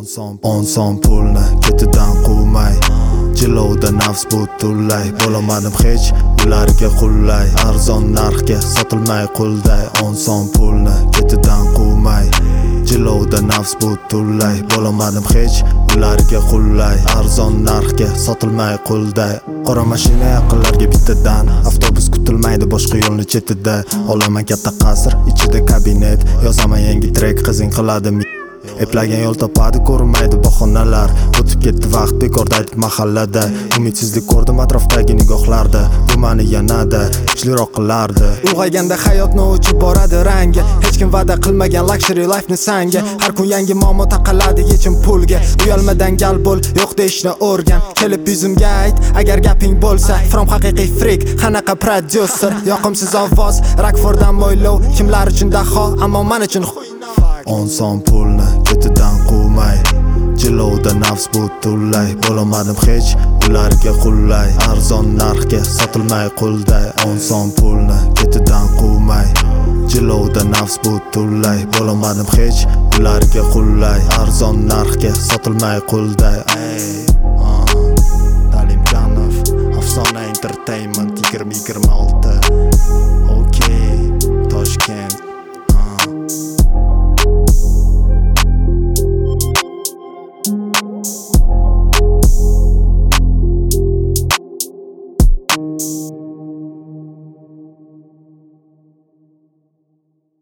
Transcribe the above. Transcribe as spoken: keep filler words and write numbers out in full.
so'm o'n so'm pulni ketidan quvmay, jilovda nafs butunlay. Bo'lamadim hech ularga qulay, arzon narxga sotilmay qulday. o'n so'm pulni ketidan quvmay, jilovda nafs butunlay. Bo'lamadim hech ularga qulay, arzon narxga sotilmay qulday. Qora mashina yaqinlarga bittadan, avtobus kutilmaydi boshqa yo'lni chetida. Olaman katta qasr, ichida kabinet, yozaman yangi trek, qizing qiladi eplagan yo'l topadi, ko'rinmaydi bahonalar. O'tib ketdi vaqt, bekorda aytib mahallada. Umidsizlik ko'rdim atrofdagi nigohlarda, bu meni yanada kuchliroq qilardi. Ulg'ayganda hayotni o'chib boradi rangi, hech kim va'da qilmagan luxury life ni sanga. Har kun yangi muammo taqaladi yechim pulga. Uyalmadan gal bo'l, yo'q deyishni o'rgan. Kelib yuzimga ayt agar gaping bo'lsa. From haqiqiy freak, qanaqa producer. Yoqimsiz ovoz, Rockforddan mo'ylov, kimlar uchun daho, ammo men uchun o'n so'm pulni ketidan quvmay, jilovda nafs butunlay. Bo'lamadim hech ularga qulay, arzon narxga sotilmay qulday. o'n so'm pulni ketidan quvmay, jilovda nafs butunlay. Bo'lamadim hech ularga qulay, arzon narxga sotilmay qulday. Talimjonov, Afsona Entertainment.